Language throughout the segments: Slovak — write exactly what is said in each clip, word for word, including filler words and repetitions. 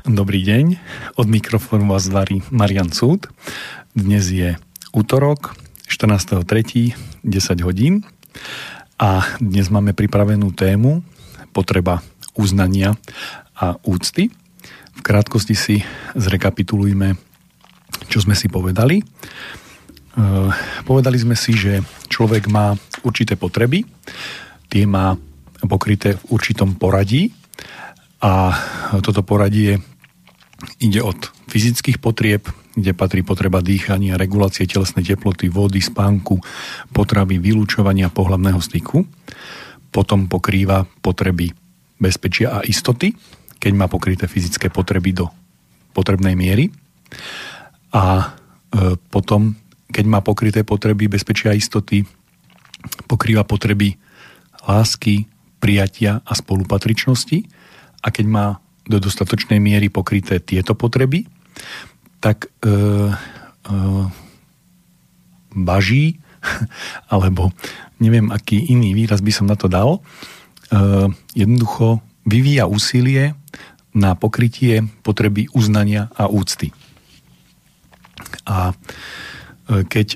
Dobrý deň, od mikrofónu vás zvarí Marian Cúd. Dnes je útorok, štrnásteho tretieho desať hodín a dnes máme pripravenú tému potreba uznania a úcty. V krátkosti si zrekapitulujme, čo sme si povedali. Povedali sme si, že človek má určité potreby, tie má pokryté v určitom poradí a toto poradie ide od fyzických potrieb, kde patrí potreba dýchania, regulácie telesnej teploty, vody, spánku, potravy, vylúčovania, pohlavného styku. Potom pokrýva potreby bezpečia a istoty, keď má pokryté fyzické potreby do potrebnej miery. A e, potom, keď má pokryté potreby bezpečia a istoty, pokrýva potreby lásky, prijatia a spolupatričnosti. A keď má do dostatočnej miery pokryté tieto potreby, tak e, e, baží, alebo neviem, aký iný výraz by som na to dal, e, jednoducho vyvíja úsilie na pokrytie potreby uznania a úcty. A e, keď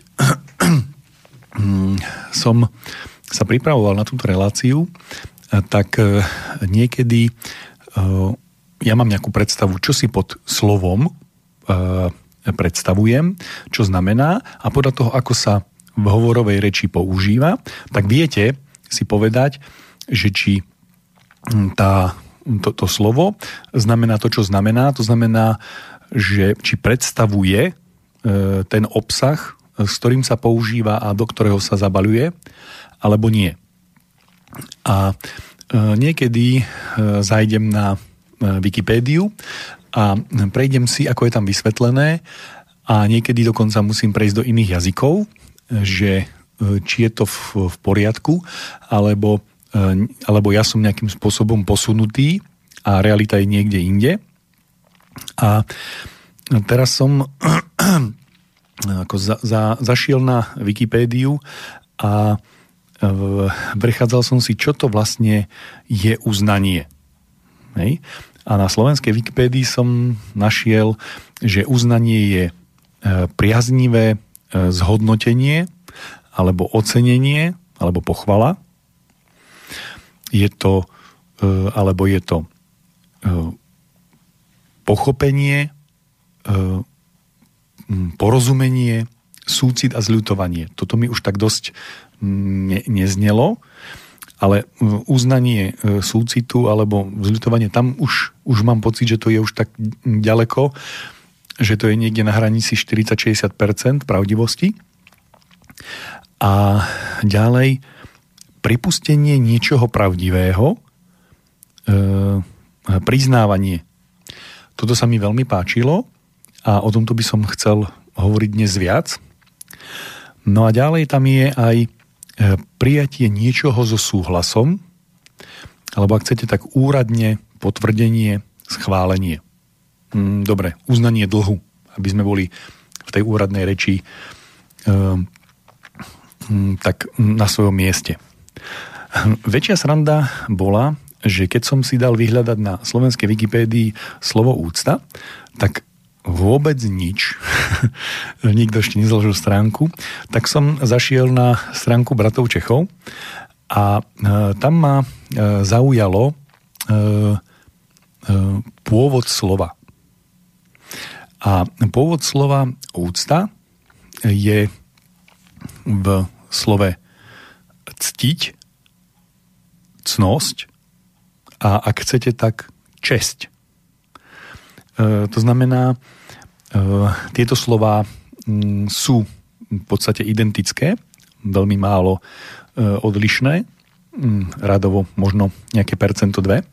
som sa pripravoval na túto reláciu, tak e, niekedy ja mám nejakú predstavu, čo si pod slovom e, predstavujem, čo znamená a podľa toho, ako sa v hovorovej reči používa, tak viete si povedať, že či tá, to, to slovo znamená to, čo znamená. To znamená, že či predstavuje e, ten obsah, s ktorým sa používa a do ktorého sa zabaľuje, alebo nie. A niekedy zajdem na Wikipédiu a prejdem si, ako je tam vysvetlené a niekedy dokonca musím prejsť do iných jazykov, že či je to v, v poriadku, alebo, alebo ja som nejakým spôsobom posunutý a realita je niekde inde. A teraz som ako za, za, zašiel na Wikipédiu a prechádzal som si, čo to vlastne je uznanie. Hej. A na slovenskej Wikipédii som našiel, že uznanie je priaznivé zhodnotenie alebo ocenenie alebo pochvala. Je to, alebo je to pochopenie, porozumenie, súcit a zľutovanie. Toto mi už tak dosť ne, neznelo, ale uznanie súcitu alebo zľutovanie, tam už, už mám pocit, že to je už tak ďaleko, že to je niekde na hranici štyridsať až šesťdesiat percent pravdivosti. A ďalej pripustenie niečoho pravdivého, e, priznávanie. Toto sa mi veľmi páčilo a o tomto by som chcel hovoriť dnes viac. No a ďalej tam je aj prijatie niečoho so súhlasom, alebo ak chcete, tak úradne potvrdenie, schválenie. Dobre, uznanie dlhu, aby sme boli v tej úradnej reči tak na svojom mieste. Väčšia sranda bola, že keď som si dal vyhľadať na slovenskej Wikipédii slovo úcta, tak vôbec nič. Nikto ešte nezložil stránku. Tak som zašiel na stránku Bratov Čechov a e, tam ma e, zaujalo e, e, pôvod slova. A pôvod slova úcta je v slove ctiť, cnosť a ak chcete, tak česť. E, to znamená, e, tieto slová m, sú v podstate identické, veľmi málo e, odlišné, m, radovo možno nejaké percento dve. E,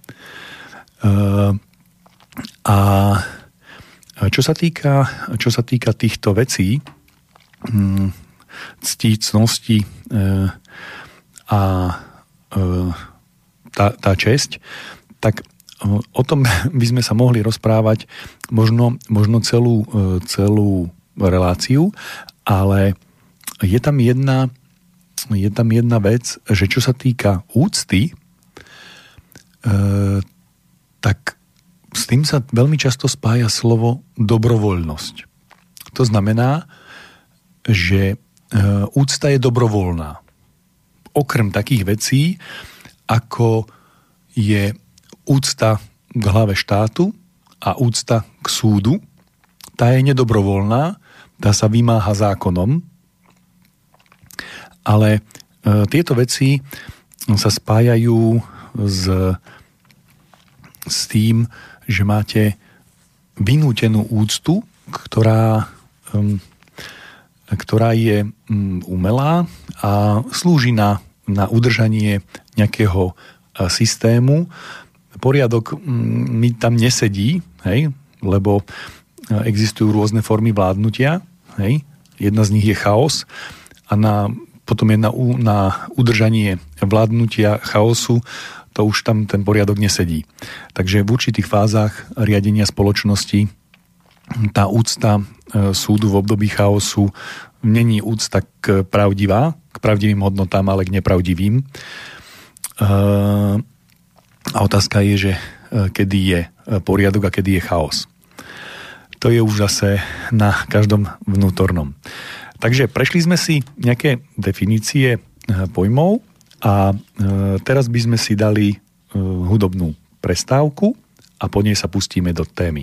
a čo sa týka, čo sa týka týchto vecí, m, cti, cnosti e, a e, tá, tá česť, tak o tom by sme sa mohli rozprávať možno, možno celú, celú reláciu, ale je tam jedna, je tam jedna vec, že čo sa týka úcty, e, tak z tým sa veľmi často spája slovo dobrovoľnosť. To znamená, že úcta je dobrovoľná. Okrem takých vecí, ako je úcta k hlave štátu a úcta k súdu, tá je nedobrovoľná, tá sa vymáha zákonom, ale e, tieto veci sa spájajú s, s tým, že máte vynútenú úctu, ktorá, um, ktorá je um, umelá a slúži na, na udržanie nejakého uh, systému. Poriadok um, mi tam nesedí, hej, lebo uh, existujú rôzne formy vládnutia, hej. Jedna z nich je chaos a na, potom je na, na udržanie vládnutia chaosu to už tam ten poriadok nesedí. Takže v určitých fázach riadenia spoločnosti tá úcta súdu v období chaosu není úcta k pravdivá, k pravdivým hodnotám, ale k nepravdivým. A otázka je, že kedy je poriadok a kedy je chaos. To je už zase na každom vnútornom. Takže prešli sme si nejaké definície pojmov a teraz by sme si dali hudobnú prestávku a po nej sa pustíme do témy.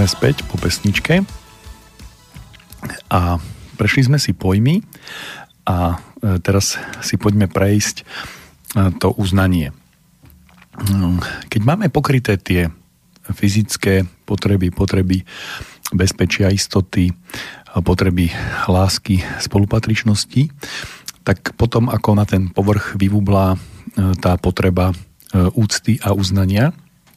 Sme späť po pesničke a prešli sme si pojmy a teraz si poďme prejsť to uznanie. Keď máme pokryté tie fyzické potreby, potreby bezpečia, istoty, potreby lásky, spolupatričnosti, tak potom ako na ten povrch vyvublá tá potreba úcty a uznania.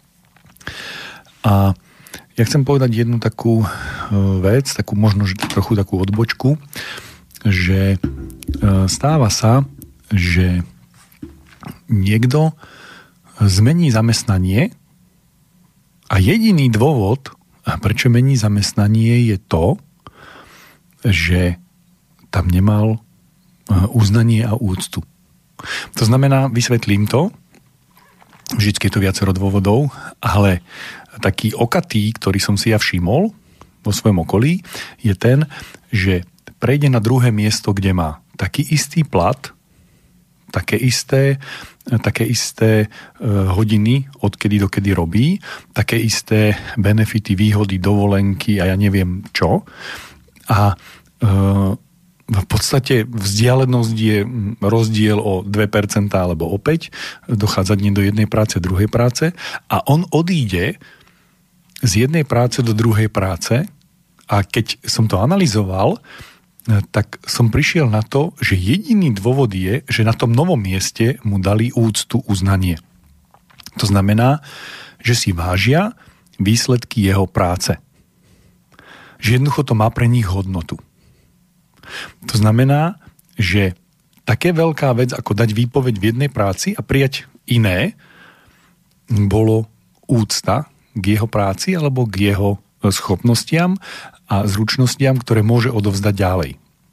A ja chcem povedať jednu takú vec, takú možno trochu takú odbočku, že stáva sa, že niekto zmení zamestnanie a jediný dôvod, prečo mení zamestnanie, je to, že tam nemal uznanie a úctu. To znamená, vysvetlím to, vždycky je to viacero dôvodov, ale taký okatý, ktorý som si ja všimol vo svojom okolí, je ten, že prejde na druhé miesto, kde má taký istý plat, také isté, také isté hodiny, odkedy dokedy robí, také isté benefity, výhody, dovolenky a ja neviem čo. A v podstate vzdialenosť je rozdiel o dve percentá alebo o päť, dochádza nie do jednej práce, druhej práce a on odíde z jednej práce do druhej práce a keď som to analyzoval, tak som prišiel na to, že jediný dôvod je, že na tom novom mieste mu dali úctu, uznanie. To znamená, že si vážia výsledky jeho práce. Že jednoducho to má pre nich hodnotu. To znamená, že také veľká vec, ako dať výpoveď v jednej práci a prijať iné, bolo úcta k jeho práci alebo k jeho schopnostiam a zručnostiam, ktoré môže odovzdať ďalej.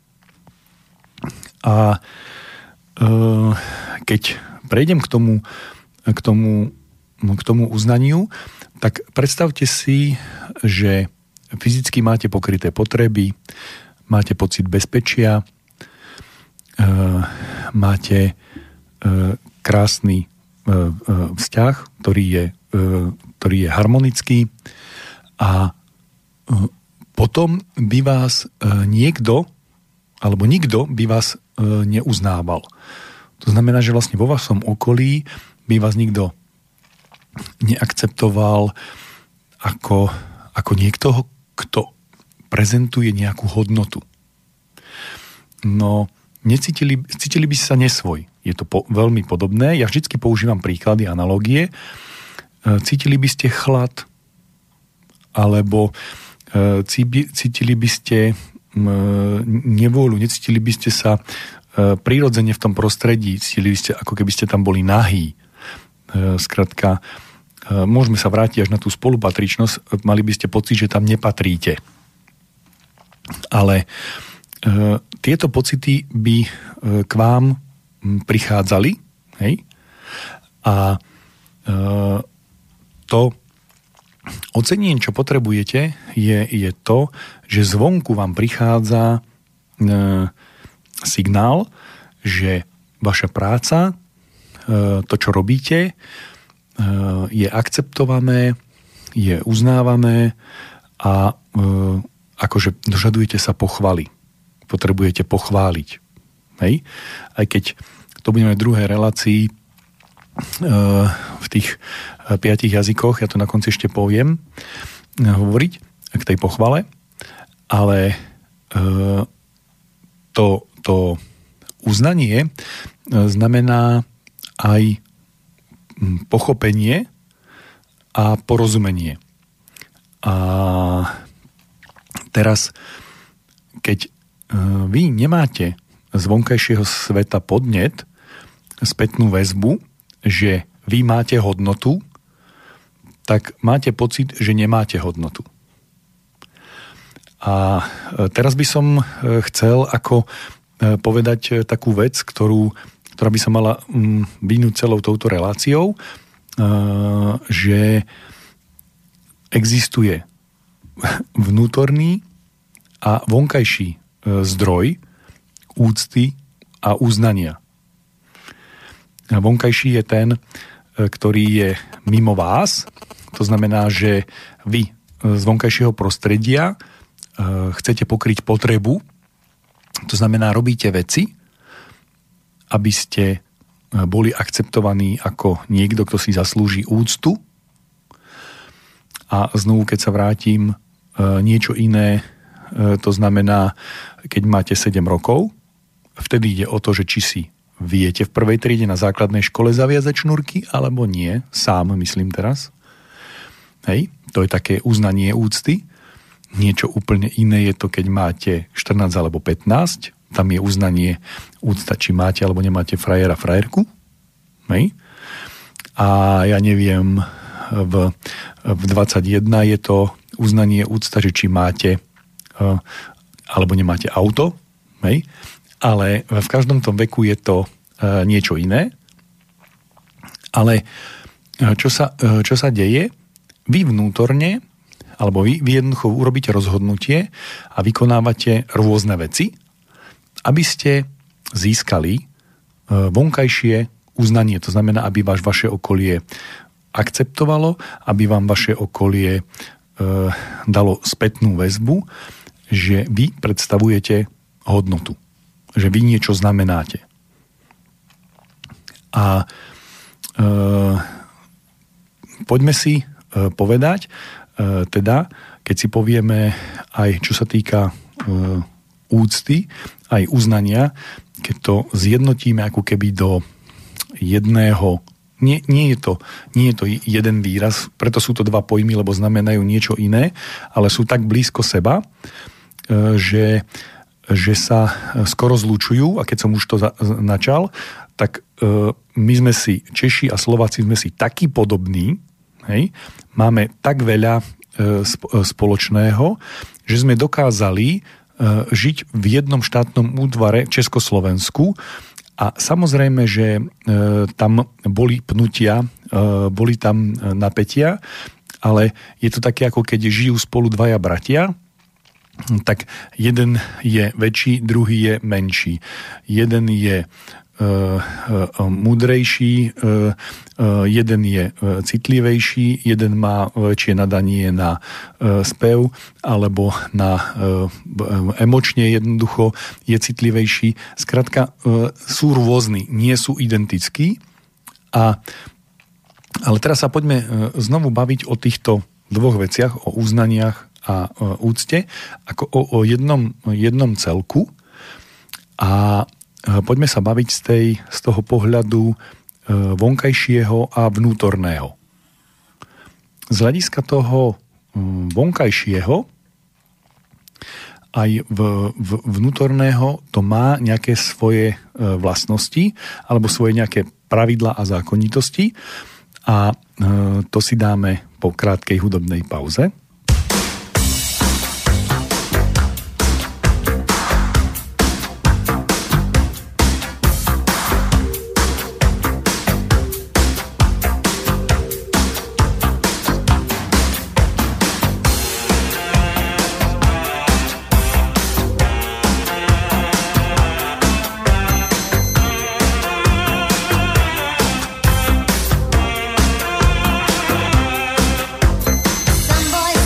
A e, keď prejdem k tomu, k tomu, k tomu uznaniu, tak predstavte si, že fyzicky máte pokryté potreby, máte pocit bezpečia, e, máte e, krásny e, e, vzťah, ktorý je, e, ktorý je harmonický a e, potom by vás e, niekto alebo nikto by vás e, neuznával. To znamená, že vlastne vo vašom okolí by vás nikto neakceptoval ako, ako niekto, kto prezentuje nejakú hodnotu. No, necítili, cítili by sa nesvoj. Je to po, veľmi podobné. Ja vždycky používam príklady, analogie. E, cítili by ste chlad, alebo e, cítili by ste e, nevôľu, necítili by ste sa e, prirodzene v tom prostredí, cítili by ste, ako keby ste tam boli nahý. E, skrátka, e, môžeme sa vrátiť až na tú spolupatričnosť, mali by ste pocit, že tam nepatríte. Ale e, tieto pocity by e, k vám prichádzali, hej? A e, to ocenenie, čo potrebujete, je, je to, že zvonku vám prichádza e, signál, že vaša práca, e, to, čo robíte, e, je akceptované, je uznávané a e, akože dožadujete sa pochvaly. Potrebujete pochváliť. Hej? Aj keď to budeme v druhej relácii e, v tých piatich jazykoch, ja to na konci ešte poviem, e, hovoriť k tej pochvale, ale e, to, to uznanie e, znamená aj pochopenie a porozumenie. A teraz, keď vy nemáte z vonkajšieho sveta podnet, spätnú väzbu, že vy máte hodnotu, tak máte pocit, že nemáte hodnotu. A teraz by som chcel ako povedať takú vec, ktorú, ktorá by sa mala vynúť celou touto reláciou, že existuje vnútorný a vonkajší zdroj úcty a uznania. Vonkajší je ten, ktorý je mimo vás, to znamená, že vy z vonkajšieho prostredia chcete pokryť potrebu, to znamená, robíte veci, aby ste boli akceptovaní ako niekto, kto si zaslúži úctu. A znovu, keď sa vrátim, niečo iné, to znamená, keď máte sedem rokov, vtedy ide o to, že či si viete v prvej triede na základnej škole zaviazať šnúrky, alebo nie, sám myslím teraz. Hej, to je také uznanie úcty. Niečo úplne iné je to, keď máte štrnásť alebo pätnásť, tam je uznanie úcta, či máte alebo nemáte frajera, frajerku. Hej. A ja neviem, v, v dvadsaťjeden je to uznanie úcta, že či máte uh, alebo nemáte auto. Hej. Ale v každom tom veku je to uh, niečo iné. Ale uh, čo sa, uh, čo sa deje? Vy vnútorne alebo vy, vy jednoducho urobíte rozhodnutie a vykonávate rôzne veci, aby ste získali vonkajšie uznanie. To znamená, aby vás vaše okolie akceptovalo, aby vám vaše okolie e, dalo spätnú väzbu, že vy predstavujete hodnotu. Že vy niečo znamenáte. A e, poďme si e, povedať, E, teda, keď si povieme aj čo sa týka e, úcty, aj uznania, keď to zjednotíme ako keby do jedného, nie, nie, je to, nie je to jeden výraz, preto sú to dva pojmy, lebo znamenajú niečo iné, ale sú tak blízko seba, e, že, že sa skoro zlučujú, a keď som už to za, načal, tak e, my sme si, Češi a Slováci sme si takí podobní. Hej. Máme tak veľa e, spoločného, že sme dokázali e, žiť v jednom štátnom útvare Československu a samozrejme, že e, tam boli pnutia, e, boli tam napätia, ale je to také, ako keď žijú spolu dvaja bratia, tak jeden je väčší, druhý je menší. Jeden je Uh, uh, múdrejší, uh, uh, jeden je uh, citlivejší, jeden má väčšie nadanie na uh, spev alebo na uh, emočne jednoducho je citlivejší. Skrátka, uh, sú rôzni, nie sú identickí. A, ale teraz sa poďme uh, znovu baviť o týchto dvoch veciach, o uznaniach a uh, úcte, ako o, o jednom, jednom celku. A poďme sa baviť z, tej, z toho pohľadu vonkajšieho a vnútorného. Z hľadiska toho vonkajšieho aj v, v, vnútorného to má nejaké svoje vlastnosti alebo svoje nejaké pravidlá a zákonitosti a to si dáme po krátkej hudobnej pauze. Some boys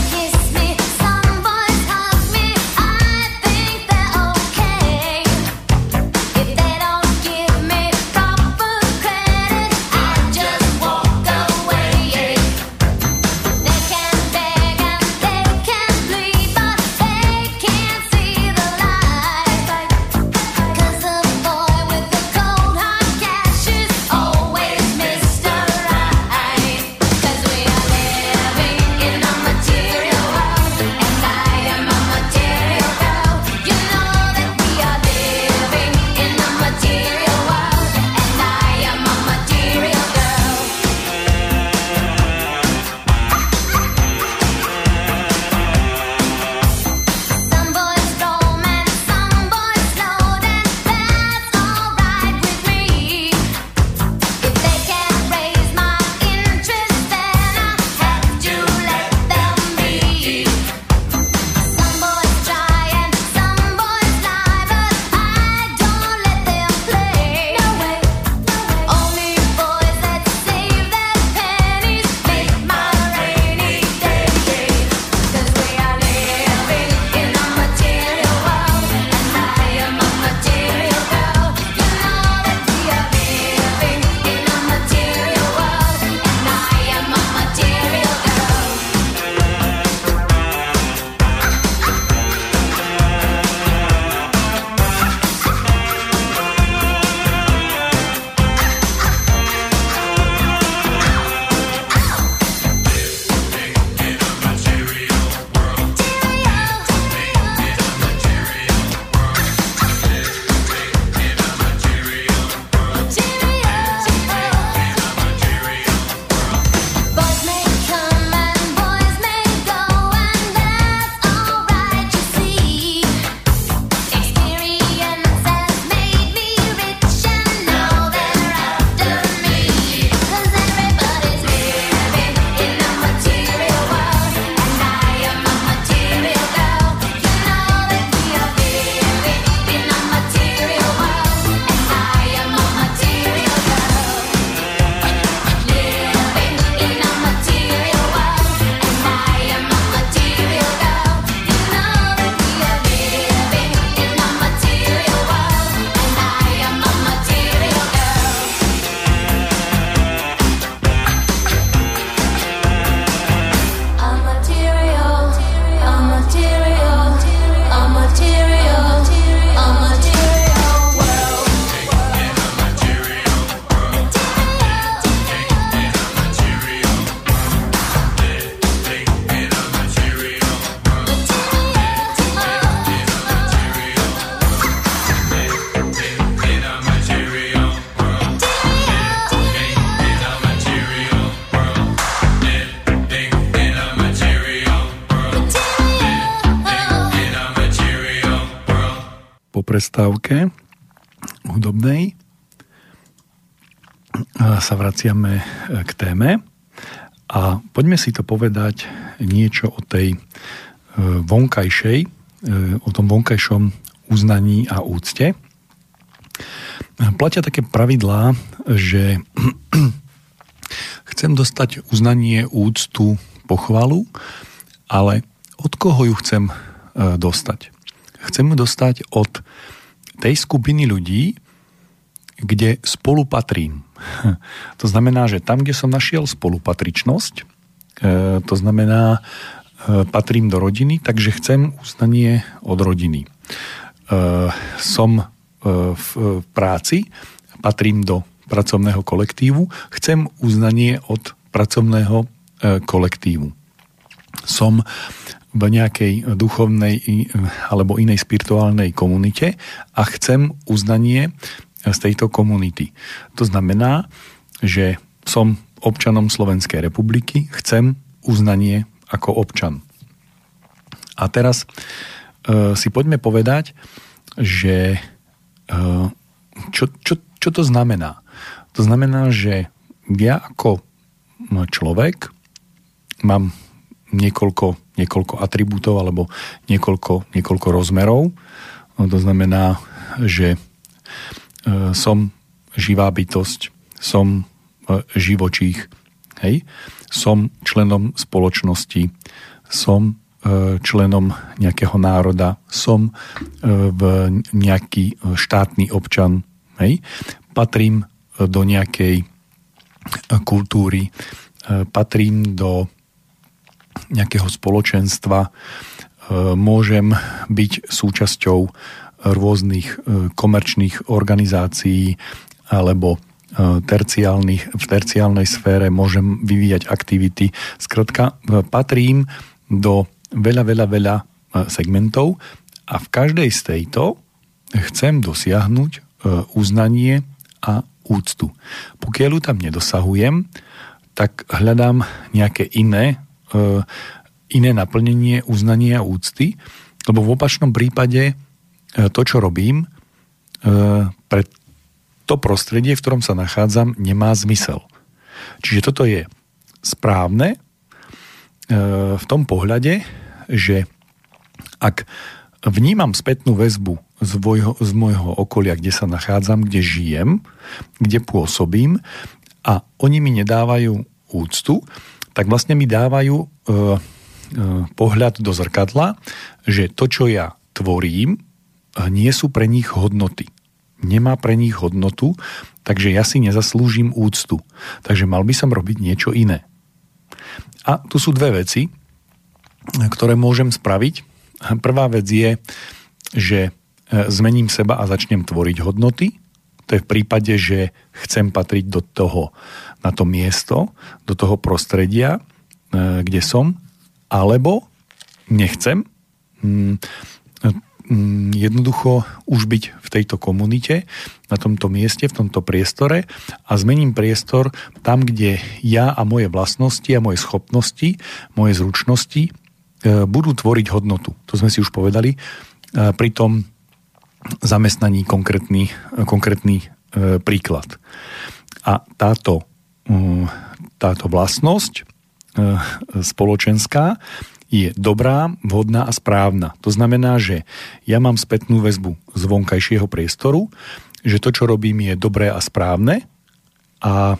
prestávke hudobnej sa vraciame k téme a poďme si to povedať niečo o tej vonkajšej, o tom vonkajšom uznaní a úcte. Platia také pravidlá, že chcem dostať uznanie, úctu, pochvalu, ale od koho ju chcem dostať? Chcem ju dostať od tej skupiny ľudí, kde spolupatrím. To znamená, že tam, kde som našiel spolupatričnosť, to znamená, patrím do rodiny, takže chcem uznanie od rodiny. Som v práci, patrím do pracovného kolektívu, chcem uznanie od pracovného kolektívu. Som v nejakej duchovnej alebo inej spirituálnej komunite a chcem uznanie z tejto komunity. To znamená, že som občanom Slovenskej republiky, chcem uznanie ako občan. A teraz e, si poďme povedať, že e, čo, čo, čo to znamená? To znamená, že ja ako človek mám niekoľko, niekoľko atribútov alebo niekoľko, niekoľko rozmerov. No, to znamená, že som živá bytosť, som živočích, hej? Som členom spoločnosti, som členom nejakého národa, som v nejaký štátny občan, hej? Patrím do nejakej kultúry, patrím do nejakého spoločenstva, môžem byť súčasťou rôznych komerčných organizácií alebo terciálnych, v terciálnej sfére môžem vyvíjať aktivity. Skrátka, patrím do veľa, veľa, veľa segmentov a v každej z tejto chcem dosiahnuť uznanie a úctu. Pokiaľ ju tam nedosahujem, tak hľadám nejaké iné, iné naplnenie uznania a úcty, lebo v opačnom prípade to, čo robím, pre to prostredie, v ktorom sa nachádzam, nemá zmysel. Čiže toto je správne v tom pohľade, že ak vnímam spätnú väzbu z môjho, z môjho okolia, kde sa nachádzam, kde žijem, kde pôsobím a oni mi nedávajú úctu, tak vlastne mi dávajú e, e, pohľad do zrkadla, že to, čo ja tvorím, nie sú pre nich hodnoty. Nemá pre nich hodnotu, takže ja si nezaslúžim úctu. Takže mal by som robiť niečo iné. A tu sú dve veci, ktoré môžem spraviť. Prvá vec je, že zmením seba a začnem tvoriť hodnoty. To je v prípade, že chcem patriť do toho, na to miesto, do toho prostredia, kde som, alebo nechcem jednoducho už byť v tejto komunite, na tomto mieste, v tomto priestore a zmením priestor tam, kde ja a moje vlastnosti a moje schopnosti, moje zručnosti budú tvoriť hodnotu. To sme si už povedali. Pri tom zamestnaní konkrétny, konkrétny príklad. A táto, táto vlastnosť spoločenská je dobrá, vhodná a správna. To znamená, že ja mám spätnú väzbu z vonkajšieho priestoru, že to, čo robím, je dobré a správne a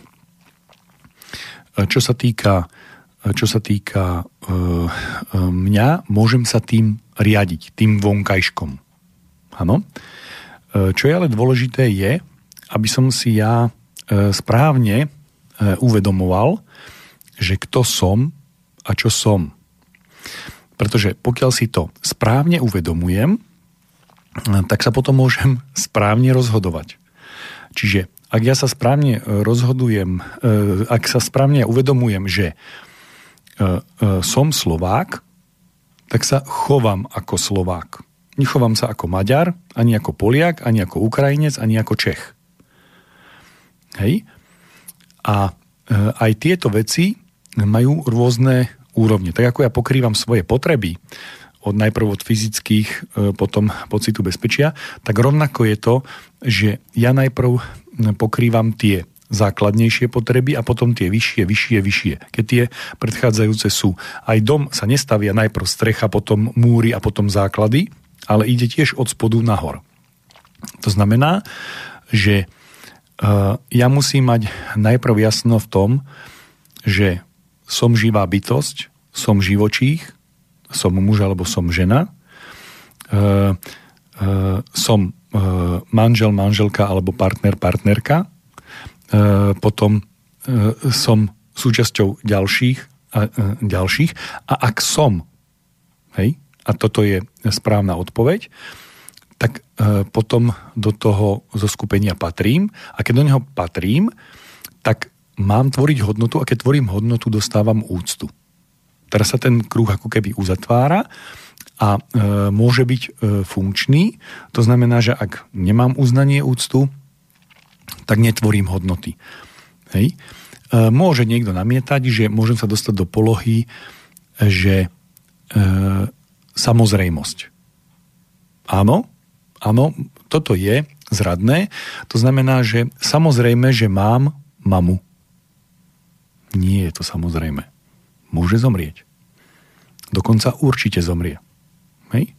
čo sa týka, čo sa týka e, e, mňa, môžem sa tým riadiť, tým vonkajškom. Áno. E, čo je ale dôležité je, aby som si ja e, správne e, uvedomoval, že kto som a čo som. Pretože pokiaľ si to správne uvedomujem, tak sa potom môžem správne rozhodovať. Čiže ak ja sa správne rozhodujem, ak sa správne uvedomujem, že som Slovák, tak sa chovám ako Slovák. Nechovám sa ako Maďar, ani ako Poliak, ani ako Ukrajinec, ani ako Čech. Hej? A aj tieto veci majú rôzne úrovne. Tak ako ja pokrývam svoje potreby od najprv od fyzických, potom pocitu bezpečia, tak rovnako je to, že ja najprv pokrývam tie základnejšie potreby a potom tie vyššie, vyššie, vyššie. Keď tie predchádzajúce sú. Aj dom sa nestavia najprv strecha, potom múry a potom základy, ale ide tiež od spodu nahor. To znamená, že uh, ja musím mať najprv jasno v tom, že som živá bytosť, som živočích, som muž alebo som žena, uh, uh, som uh, manžel, manželka alebo partner, partnerka, potom som súčasťou ďalších a ďalších. A ak som, hej, a toto je správna odpoveď, tak potom do toho zoskupenia patrím a keď do neho patrím, tak mám tvoriť hodnotu a keď tvorím hodnotu, dostávam úctu. Teraz sa ten kruh ako keby uzatvára a e, môže byť e, funkčný. To znamená, že ak nemám uznanie, úctu, tak netvorím hodnoty. Hej. E, môže niekto namietať, že môžem sa dostať do polohy, že e, samozrejmosť. Áno, áno, toto je zradné. To znamená, že samozrejme, že mám mamu. Nie je to samozrejme. Môže zomrieť. Dokonca určite zomrie. Hej.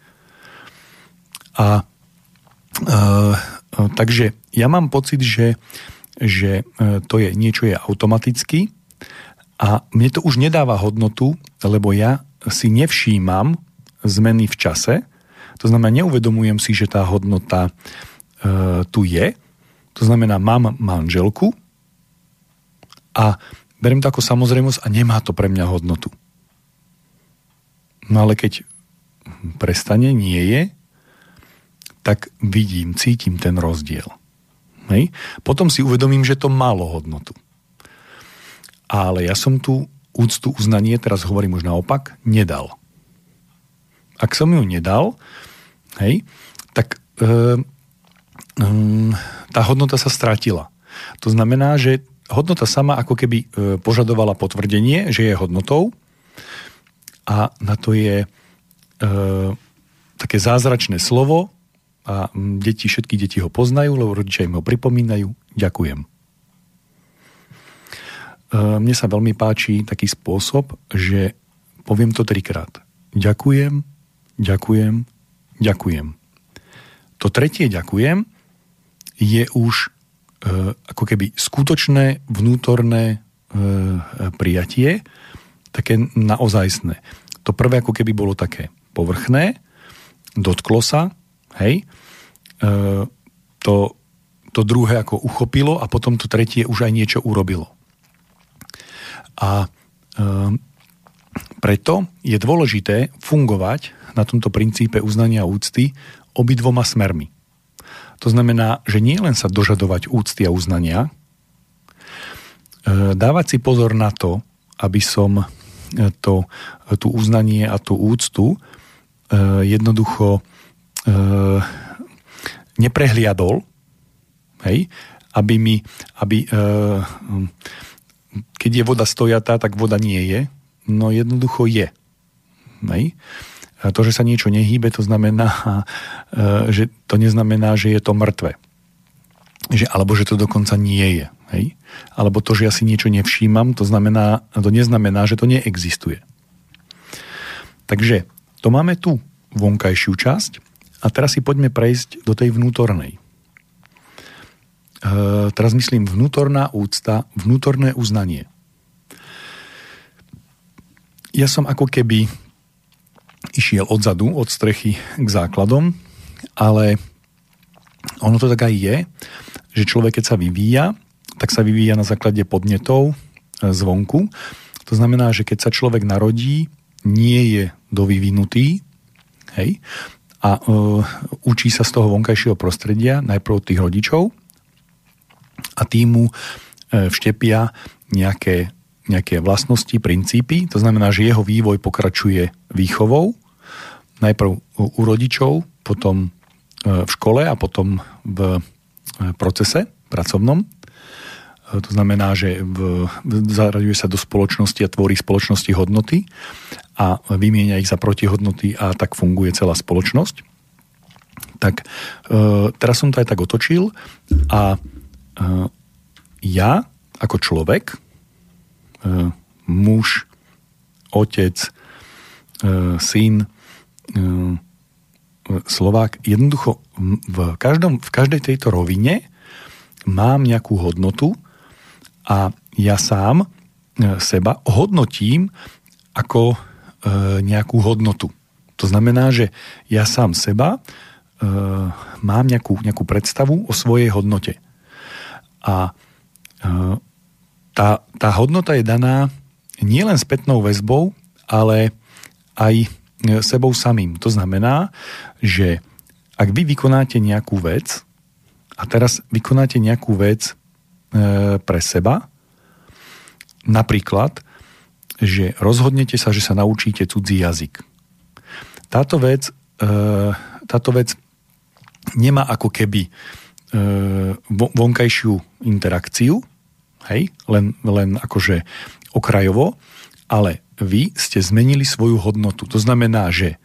A e, takže ja mám pocit, že, že to je niečo je automaticky a mne to už nedáva hodnotu, lebo ja si nevšímam zmeny v čase. To znamená, neuvedomujem si, že tá hodnota e, tu je. To znamená, mám manželku a beriem to ako samozrejmosť a nemá to pre mňa hodnotu. No ale keď prestane, nie je, tak vidím, cítim ten rozdiel. Hej? Potom si uvedomím, že to malo hodnotu. Ale ja som tu úctu, uznanie, teraz hovorím už naopak, nedal. Ak som ju nedal, hej, tak e, e, tá hodnota sa stratila. To znamená, že hodnota sama ako keby e, požadovala potvrdenie, že je hodnotou a na to je e, také zázračné slovo a deti, všetky deti ho poznajú, lebo rodičia im ho pripomínajú. Ďakujem. E, mne sa veľmi páči taký spôsob, že poviem to trikrát. Ďakujem, ďakujem, ďakujem. To tretie ďakujem je už e, ako keby skutočné vnútorné e, prijatie, také naozajstné. To prvé ako keby bolo také povrchné, dotklo sa, hej, e, to, to druhé ako uchopilo a potom to tretie už aj niečo urobilo. A e, preto je dôležité fungovať na tomto princípe uznania a úcty obidvoma smermi. To znamená, že nie len sa dožadovať úcty a uznania, e, dávať si pozor na to, aby som to, tú uznanie a tú úctu e, jednoducho e, neprehliadol, hej, aby mi, aby, e, keď je voda stojatá, tak voda nie je, no jednoducho je. Hej. A to, že sa niečo nehýbe, to znamená, e, že to neznamená, že je to mŕtve. Že, alebo že to dokonca nie je. Hej. Alebo to, že ja si niečo nevšímam, to znamená, to neznamená, že to neexistuje. Takže to máme tu vonkajšiu časť a teraz si poďme prejsť do tej vnútornej. E, teraz myslím vnútorná úcta, vnútorné uznanie. Ja som ako keby išiel odzadu, od strechy k základom, ale ono to tak aj je, že človek, keď sa vyvíja, tak sa vyvíja na základe podnetov zvonku. To znamená, že keď sa človek narodí, nie je dovyvinutý, hej, a uh, učí sa z toho vonkajšieho prostredia, najprv od tých rodičov, a tým mu uh, vštepia nejaké, nejaké vlastnosti, princípy. To znamená, že jeho vývoj pokračuje výchovou, najprv u rodičov, potom uh, v škole a potom v uh, procese pracovnom. To znamená, že v, zaraďuje sa do spoločnosti a tvorí spoločnosti hodnoty a vymieňa ich za protihodnoty a tak funguje celá spoločnosť. Tak teraz som to aj tak otočil a ja ako človek, muž, otec, syn, Slovák, jednoducho v, každom, v každej tejto rovine mám nejakú hodnotu a ja sám seba hodnotím ako nejakú hodnotu. To znamená, že ja sám seba mám nejakú, nejakú predstavu o svojej hodnote. A tá, tá hodnota je daná nielen spätnou väzbou, ale aj sebou samým. To znamená, že ak vy vykonáte nejakú vec a teraz vykonáte nejakú vec pre seba, napríklad, že rozhodnete sa, že sa naučíte cudzí jazyk. Táto vec, táto vec nemá ako keby vonkajšiu interakciu, hej, len, len akože okrajovo, ale vy ste zmenili svoju hodnotu. To znamená, že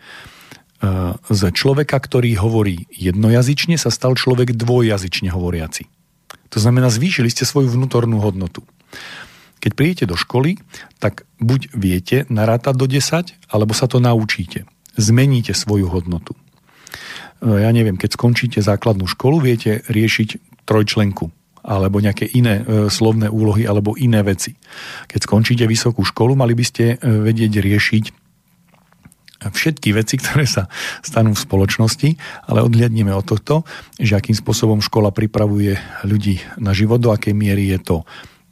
z človeka, ktorý hovorí jednojazyčne, sa stal človek dvojjazyčne hovoriaci. To znamená, zvýšili ste svoju vnútornú hodnotu. Keď prídete do školy, tak buď viete narátať do desať, alebo sa to naučíte. Zmeníte svoju hodnotu. Ja neviem, keď skončíte základnú školu, viete riešiť trojčlenku alebo nejaké iné e, slovné úlohy alebo iné veci. Keď skončíte vysokú školu, mali by ste e, vedieť riešiť všetky veci, ktoré sa stanú v spoločnosti, ale odhliadneme od tohto, že akým spôsobom škola pripravuje ľudí na život, do akej miery je to e,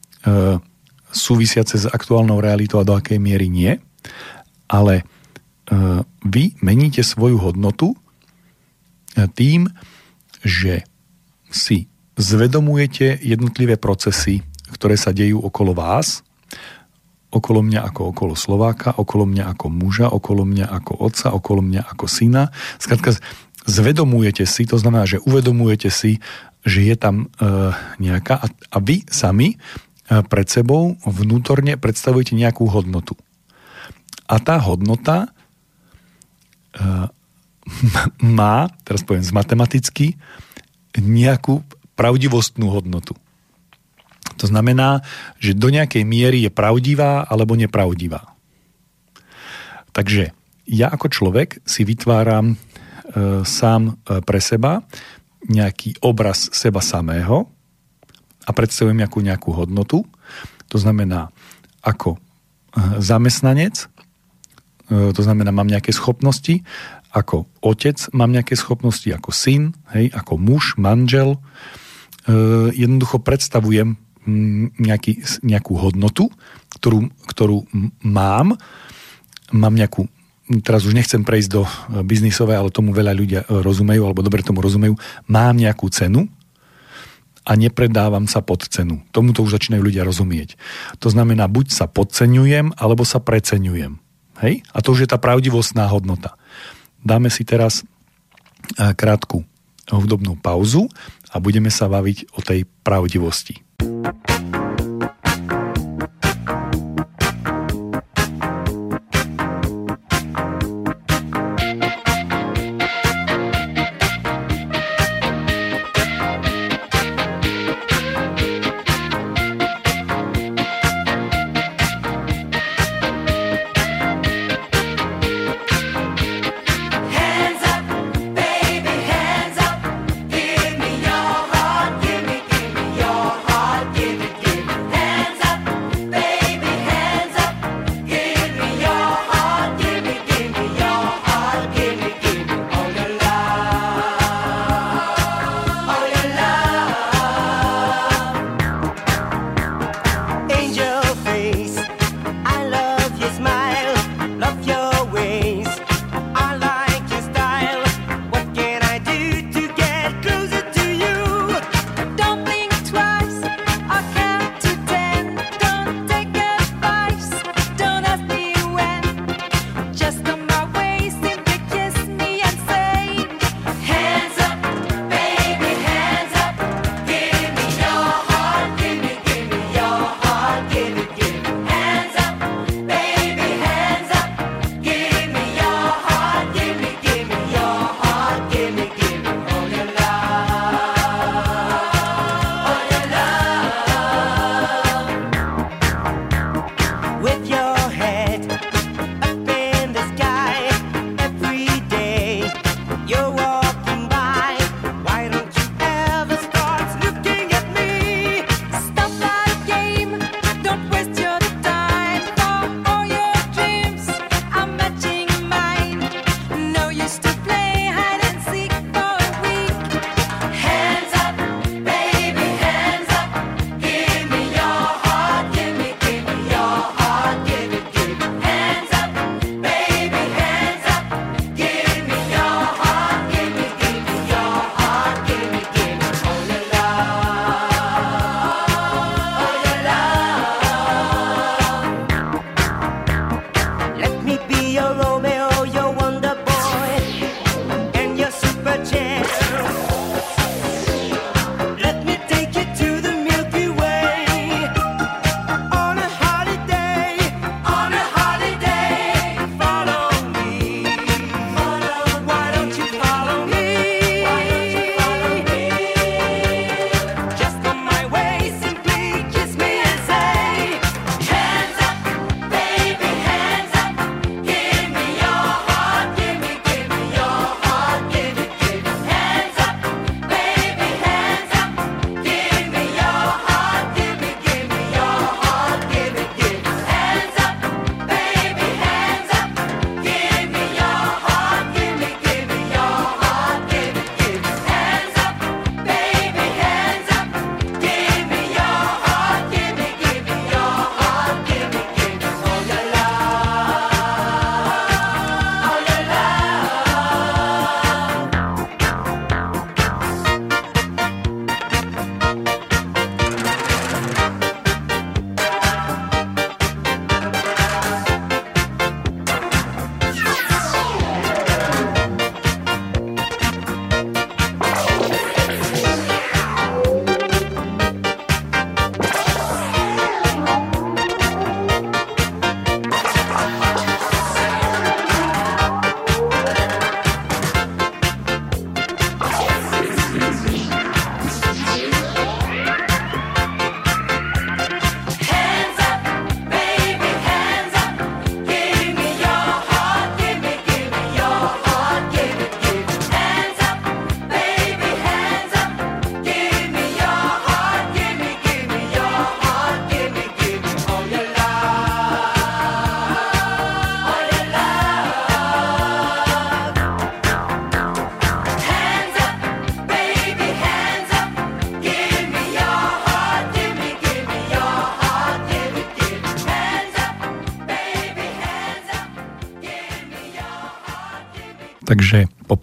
súvisiace s aktuálnou realitou a do akej miery nie. Ale e, vy meníte svoju hodnotu tým, že si zvedomujete jednotlivé procesy, ktoré sa dejú okolo vás, okolo mňa ako okolo Slováka, okolo mňa ako muža, okolo mňa ako otca, okolo mňa ako syna. Skrátka, zvedomujete si, to znamená, že uvedomujete si, že je tam e, nejaká a, a vy sami e, pred sebou vnútorne predstavujete nejakú hodnotu. A tá hodnota e, má, teraz poviem z matematicky, nejakú pravdivostnú hodnotu. To znamená, že do nejakej miery je pravdivá alebo nepravdivá. Takže ja ako človek si vytváram e, sám pre seba nejaký obraz seba samého a predstavujem nejakú, nejakú hodnotu. To znamená, ako zamestnanec, e, to znamená, mám nejaké schopnosti, ako otec mám nejaké schopnosti, ako syn, hej, ako muž, manžel. E, jednoducho predstavujem nejaký, nejakú hodnotu, ktorú, ktorú mám. Mám nejakú, teraz už nechcem prejsť do biznisové, ale tomu veľa ľudia rozumejú, alebo dobre tomu rozumejú. Mám nejakú cenu a nepredávam sa pod cenu. Tomuto už začínajú ľudia rozumieť. To znamená, buď sa podceňujem, alebo sa preceňujem. Hej? A to už je tá pravdivostná hodnota. Dáme si teraz krátku hudobnú pauzu a budeme sa baviť o tej pravdivosti. Give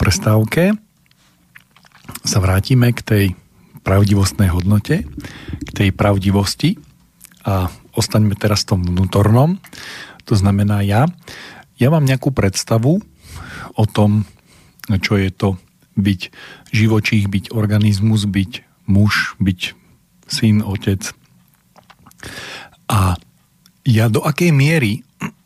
prestávke sa vrátime k tej pravdivostnej hodnote, k tej pravdivosti a ostaňme teraz v tom vnútornom. To znamená ja. Ja mám nejakú predstavu o tom, čo je to byť živočích, byť organizmus, byť muž, byť syn, otec. A ja do akej miery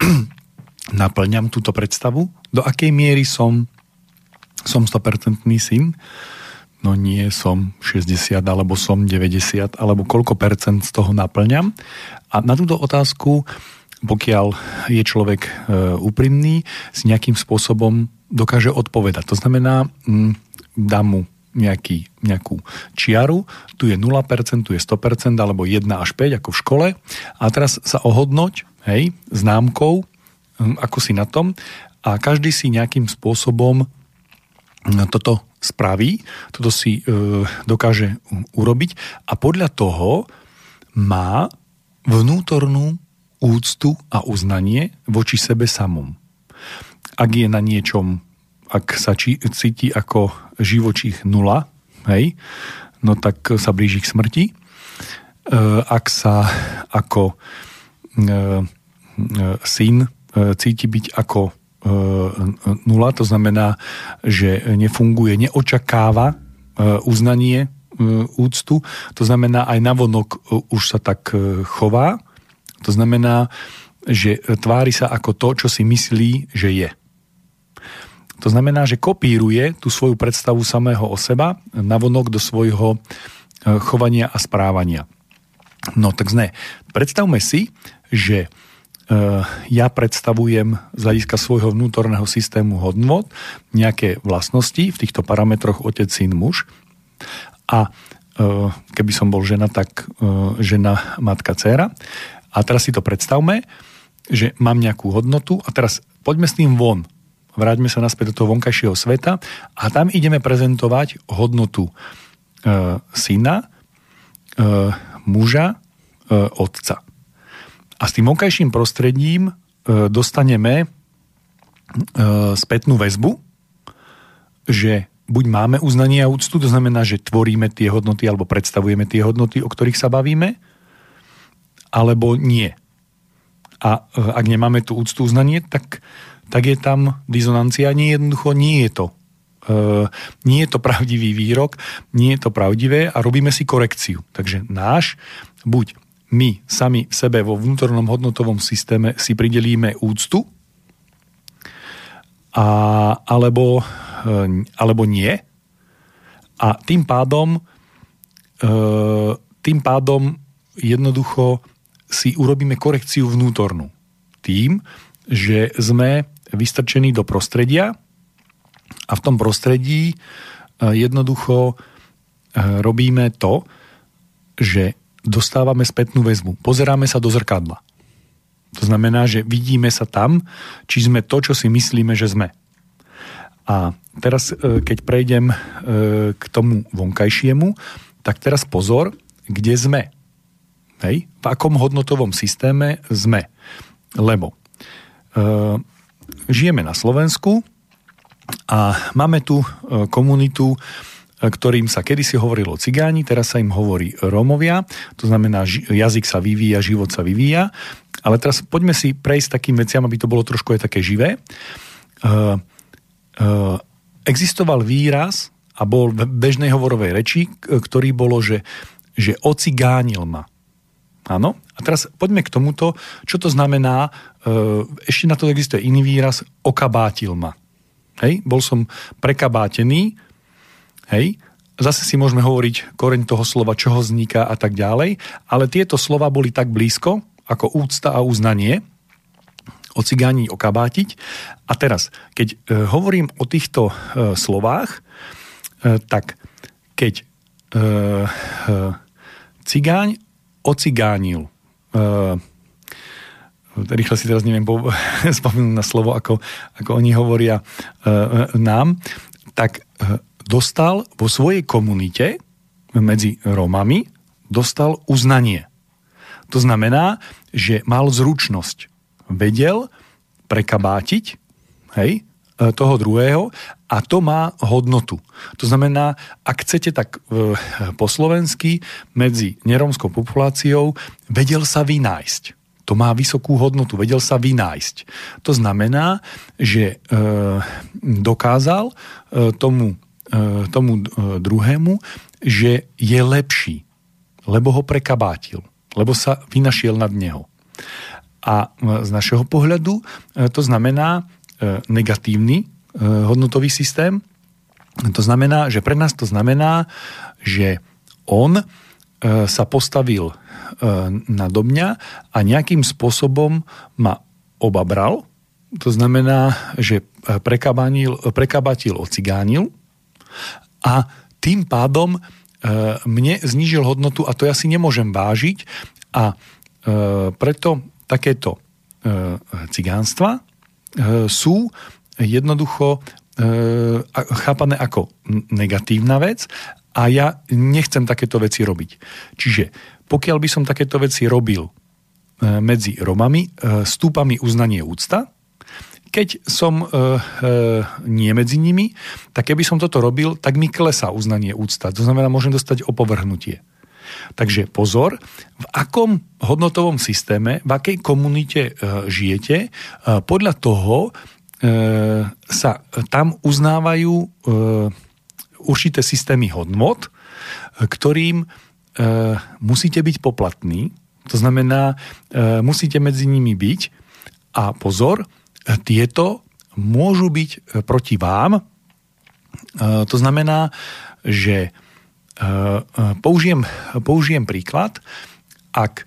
naplňam túto predstavu, do akej miery som, som sto percent syn, no nie som šesťdesiat, alebo som deväťdesiat, alebo koľko percent z toho naplňam. A na túto otázku, pokiaľ je človek e, úprimný, si nejakým spôsobom dokáže odpovedať. To znamená, m, dám mu nejaký, nejakú čiaru, tu je nula percent, tu je sto percent, alebo jeden až päť, ako v škole. A teraz sa ohodnoť, hej, známkou, hm, ako si na tom. A každý si nejakým spôsobom toto spraví, toto si e, dokáže urobiť a podľa toho má vnútornú úctu a uznanie voči sebe samom. Ak je na niečom, ak sa či, cíti ako živočích nula, hej, no tak sa blíži k smrti. E, ak sa ako e, e, syn e, cíti byť ako nula, to znamená, že nefunguje, neočakáva uznanie, úctu, to znamená aj navonok už sa tak chová, to znamená, že tvári sa ako to, čo si myslí, že je. To znamená, že kopíruje tú svoju predstavu samého o seba navonok do svojho chovania a správania. No tak zne, predstavme si, že ja predstavujem z hľadiska svojho vnútorného systému hodnôt nejaké vlastnosti v týchto parametroch otec, syn, muž a keby som bol žena, tak žena, matka, dcéra. A teraz si to predstavme, že mám nejakú hodnotu a teraz poďme s tým von. Vráťme sa naspäť do toho vonkajšieho sveta a tam ideme prezentovať hodnotu syna, muža, otca. A s tým vonkajším prostredím e, dostaneme e, spätnú väzbu, že buď máme uznanie a úctu, to znamená, že tvoríme tie hodnoty alebo predstavujeme tie hodnoty, o ktorých sa bavíme, alebo nie. A e, ak nemáme tú úctu, uznanie, tak, tak je tam dizonancia. Nie jednoducho, nie je to. E, nie je to pravdivý výrok, nie je to pravdivé a robíme si korekciu. Takže náš buď my sami v sebe vo vnútornom hodnotovom systéme si pridelíme úctu a, alebo, alebo nie. A tým pádom tým pádom jednoducho si urobíme korekciu vnútornú. Tým, že sme vystrčení do prostredia a v tom prostredí jednoducho robíme to, že dostávame spätnú väzbu. Pozeráme sa do zrkadla. To znamená, že vidíme sa tam, či sme to, čo si myslíme, že sme. A teraz, keď prejdem k tomu vonkajšiemu, tak teraz pozor, kde sme. Hej? V akom hodnotovom systéme sme. Lebo e, žijeme na Slovensku a máme tu komunitu, ktorým sa kedysi hovorilo cigáni, teraz sa im hovorí Rómovia, to znamená, jazyk sa vyvíja, život sa vyvíja, ale teraz poďme si prejsť takým veciam, aby to bolo trošku aj také živé. Uh, uh, existoval výraz a bol v bežnej hovorovej reči, ktorý bolo, že, že ocigánil ma. Áno? A teraz poďme k tomuto, čo to znamená, uh, ešte na to existuje iný výraz, okabátil ma. Hej? Bol som prekabátený. Hej, zase si môžeme hovoriť koreň toho slova, čo ho vzniká a tak ďalej, ale tieto slova boli tak blízko, ako úcta a uznanie, ocigániť, okabátiť. A teraz, keď e, hovorím o týchto e, slovách, e, tak keď e, e, cigáň ocigánil, e, rýchle si teraz neviem spomenúť na slovo, ako, ako oni hovoria e, e, nám, tak e, dostal vo svojej komunite medzi Rómami, dostal uznanie. To znamená, že mal zručnosť. Vedel prekabátiť, hej, toho druhého a to má hodnotu. To znamená, ak chcete tak e, po slovensky medzi nerómskou populáciou vedel sa vynájsť. To má vysokú hodnotu, vedel sa vynájsť. To znamená, že e, dokázal e, tomu, e, tomu e, druhému, že je lepší, lebo ho prekabátil, lebo sa vynašiel nad neho. A z našeho pohľadu e, to znamená e, negatívny hodnotový systém. To znamená, že pre nás to znamená, že on sa postavil nado mňa a nejakým spôsobom ma obabral. To znamená, že prekabatil, ocigánil a tým pádom mne znížil hodnotu a to ja si nemôžem vážiť a preto takéto cigánstva sú jednoducho e, chápané ako negatívna vec a ja nechcem takéto veci robiť. Čiže pokiaľ by som takéto veci robil e, medzi Romami, e, stúpa mi uznanie úcta. Keď som e, e, nie medzi nimi, tak keby som toto robil, tak mi klesá uznanie úcta. To znamená, môžem dostať opovrhnutie. Takže pozor, v akom hodnotovom systéme, v akej komunite e, žijete, e, podľa toho sa tam uznávajú určité systémy hodnot, ktorým musíte byť poplatní. To znamená, musíte medzi nimi byť a pozor, tieto môžu byť proti vám. To znamená, že použijem, použijem príklad, ak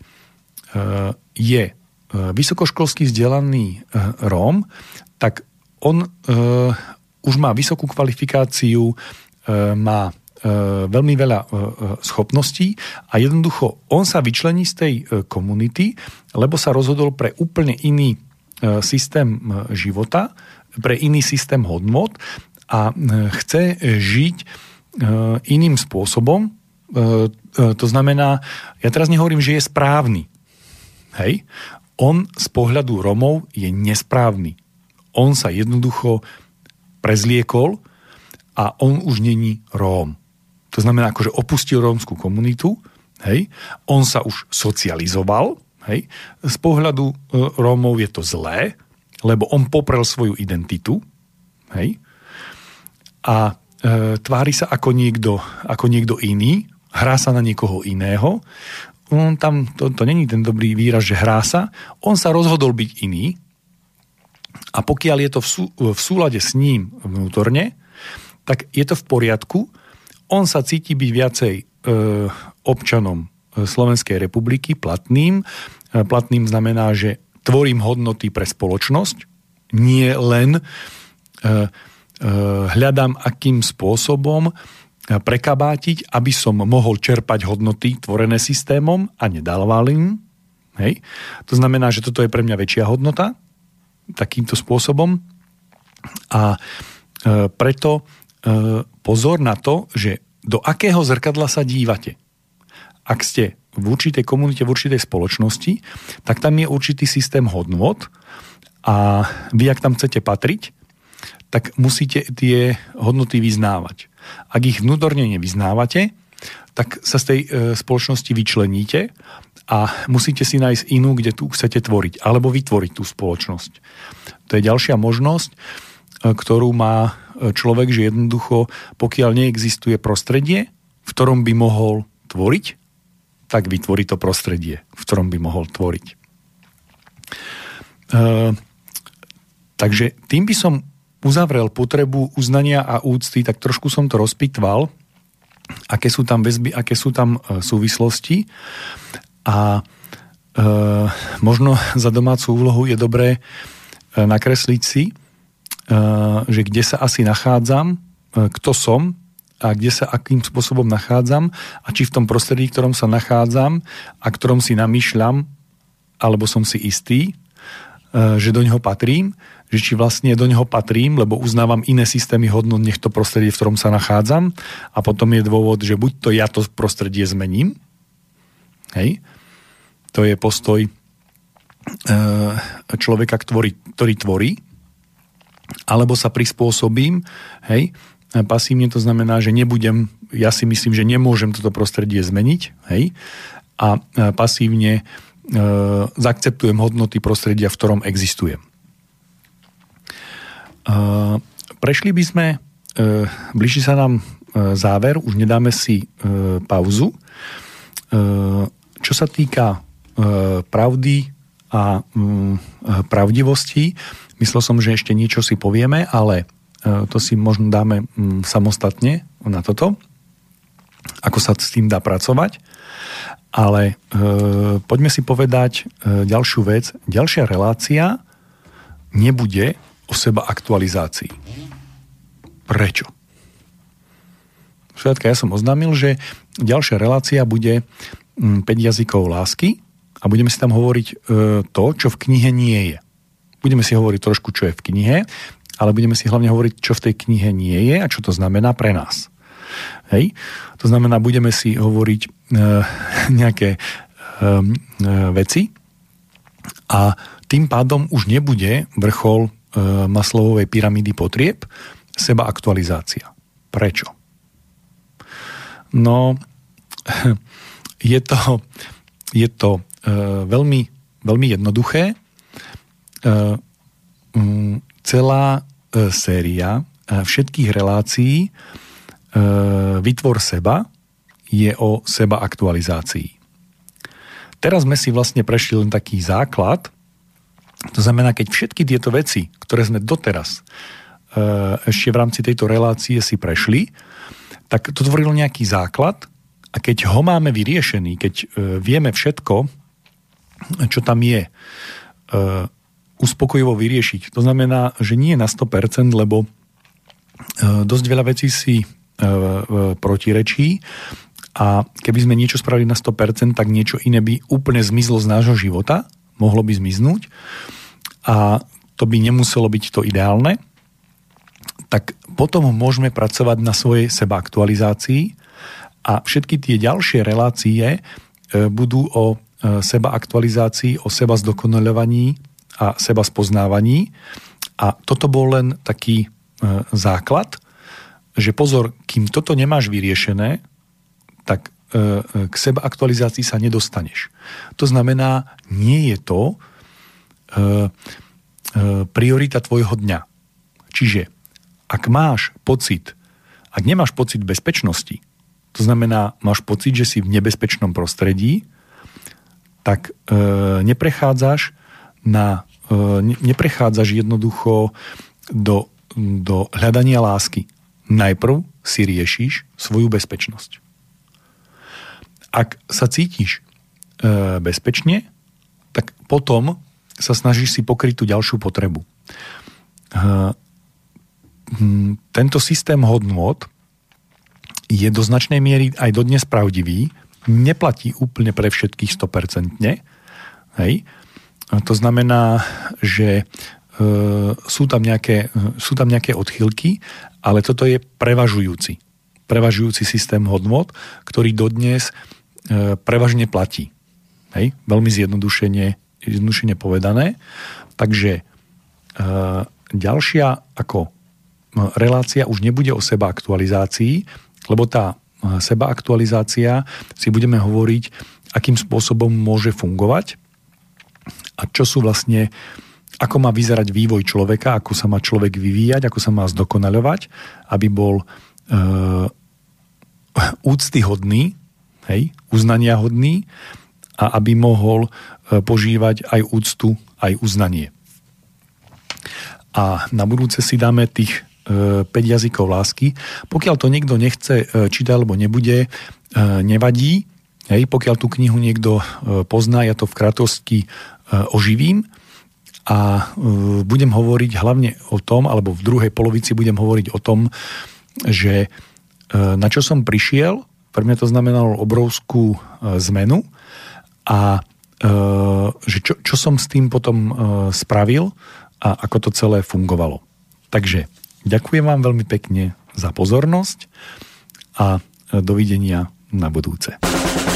je vysokoškolský vzdelaný Róm, tak on e, už má vysokú kvalifikáciu, e, má e, veľmi veľa e, schopností a jednoducho on sa vyčlení z tej e, komunity, lebo sa rozhodol pre úplne iný e, systém e, života, pre iný systém hodnot a e, chce žiť e, iným spôsobom. E, e, to znamená, ja teraz nehovorím, že je správny. Hej? On z pohľadu Romov je nesprávny. On sa jednoducho prezliekol a on už není Róm. To znamená, akože opustil rómskú komunitu, hej, on sa už socializoval, hej, z pohľadu e, Rómov je to zlé, lebo on poprel svoju identitu, hej, a e, tvári sa ako niekto, ako niekto iný, hrá sa na niekoho iného, on tam, to, to není ten dobrý výraz, že hrá sa, on sa rozhodol byť iný, a pokiaľ je to v, sú, v súlade s ním vnútorne, tak je to v poriadku. On sa cíti byť viacej e, občanom Slovenskej republiky, platným. E, platným znamená, že tvorím hodnoty pre spoločnosť, nie len e, e, hľadám, akým spôsobom prekabátiť, aby som mohol čerpať hodnoty tvorené systémom a nedával im. Hej. To znamená, že toto je pre mňa väčšia hodnota, takýmto spôsobom a e, preto e, pozor na to, že do akého zrkadla sa dívate. Ak ste v určitej komunite, v určitej spoločnosti, tak tam je určitý systém hodnôt a vy, ak tam chcete patriť, tak musíte tie hodnoty vyznávať. Ak ich vnútorne nevyznávate, tak sa z tej e, spoločnosti vyčleníte a musíte si nájsť inú, kde tu chcete tvoriť, alebo vytvoriť tú spoločnosť. To je ďalšia možnosť, ktorú má človek, že jednoducho, pokiaľ neexistuje prostredie, v ktorom by mohol tvoriť, tak vytvorí to prostredie, v ktorom by mohol tvoriť. E, takže tým by som uzavrel potrebu uznania a úcty, tak trošku som to rozpitval, aké sú tam väzby, aké sú tam súvislosti. A e, možno za domácu úlohu je dobré e, nakresliť si, e, že kde sa asi nachádzam, e, kto som a kde sa akým spôsobom nachádzam a či v tom prostredí, v ktorom sa nachádzam a ktorom si namýšľam, alebo som si istý, e, že do neho patrím, že či vlastne do neho patrím, lebo uznávam iné systémy hodnot, nech to prostredie, v ktorom sa nachádzam a potom je dôvod, že buď to ja to prostredie zmením, hej, to je postoj e, človeka, ktorý, ktorý tvorí, alebo sa prispôsobím, hej, pasívne to znamená, že nebudem, ja si myslím, že nemôžem toto prostredie zmeniť, hej, a pasívne e, zaakceptujem hodnoty prostredia, v ktorom existujem. E, prešli by sme, e, blíži sa nám e, záver, už nedáme si e, pauzu. E, čo sa týka e, pravdy a e, pravdivosti, myslel som, že ešte niečo si povieme, ale to si možno dáme samostatne na toto, ako sa s tým dá pracovať. Ale e, poďme si povedať e, ďalšiu vec. Ďalšia relácia nebude o seba aktualizácii. Prečo? Všetko, ja som oznámil, že ďalšia relácia bude päť jazykov lásky a budeme si tam hovoriť e, to, čo v knihe nie je. Budeme si hovoriť trošku, čo je v knihe, ale budeme si hlavne hovoriť, čo v tej knihe nie je a čo to znamená pre nás. Hej? To znamená, budeme si hovoriť e, nejaké e, e, veci a tým pádom už nebude vrchol e, Maslowovej pyramídy potrieb seba aktualizácia. Prečo? No, je to, je to e, veľmi, veľmi jednoduché. E, m, Celá e, séria e, všetkých relácií e, Vytvor seba je o seba aktualizácii. Teraz sme si vlastne prešli len taký základ. To znamená, keď všetky tieto veci, ktoré sme doteraz e, ešte v rámci tejto relácie si prešli, tak to tvorilo nejaký základ a keď ho máme vyriešený, keď e, vieme všetko, čo tam je, e, uspokojivo vyriešiť. To znamená, že nie na sto percent, lebo dosť veľa vecí si protirečí a keby sme niečo spravili na sto percent, tak niečo iné by úplne zmizlo z nášho života, mohlo by zmiznúť a to by nemuselo byť to ideálne. Tak potom môžeme pracovať na svojej sebaaktualizácii a všetky tie ďalšie relácie budú o sebaaktualizácii, o seba zdokonaľovaní a seba spoznávaní. A toto bol len taký e, základ, že pozor, kým toto nemáš vyriešené, tak e, k seba aktualizácii sa nedostaneš. To znamená, nie je to e, e, priorita tvojho dňa. Čiže ak máš pocit, ak nemáš pocit bezpečnosti, to znamená, máš pocit, že si v nebezpečnom prostredí, tak e, neprechádzaš na, e, neprechádzaš jednoducho do, do hľadania lásky. Najprv si riešiš svoju bezpečnosť. Ak sa cítiš e, bezpečne, tak potom sa snažíš si pokryť tú ďalšiu potrebu. E, tento systém hodnôt je do značnej miery aj dodnes pravdivý, neplatí úplne pre všetkých sto percent. Hej. To znamená, že e, sú, tam nejaké, sú tam nejaké odchýlky, ale toto je prevažujúci. Prevažujúci systém hodnôt, ktorý dodnes e, prevažne platí. Hej. Veľmi zjednodušene, zjednodušene povedané. Takže e, ďalšia ako relácia už nebude o seba aktualizácii, lebo tá seba aktualizácia si budeme hovoriť, akým spôsobom môže fungovať a čo sú vlastne, ako má vyzerať vývoj človeka, ako sa má človek vyvíjať, ako sa má zdokonaľovať, aby bol e, úctyhodný, hej, uznaniahodný a aby mohol e, požívať aj úctu, aj uznanie. A na budúce si dáme tých e, päť jazykov lásky. Pokiaľ to niekto nechce e, čítať alebo nebude, e, nevadí. Hej, pokiaľ tú knihu niekto e, pozná, ja to v krátkosti e, oživím a e, budem hovoriť hlavne o tom, alebo v druhej polovici budem hovoriť o tom, že e, na čo som prišiel, pre mňa to znamenalo obrovskú e, zmenu a e, že čo, čo som s tým potom e, spravil a ako to celé fungovalo. Takže ďakujem vám veľmi pekne za pozornosť a dovidenia na budúce.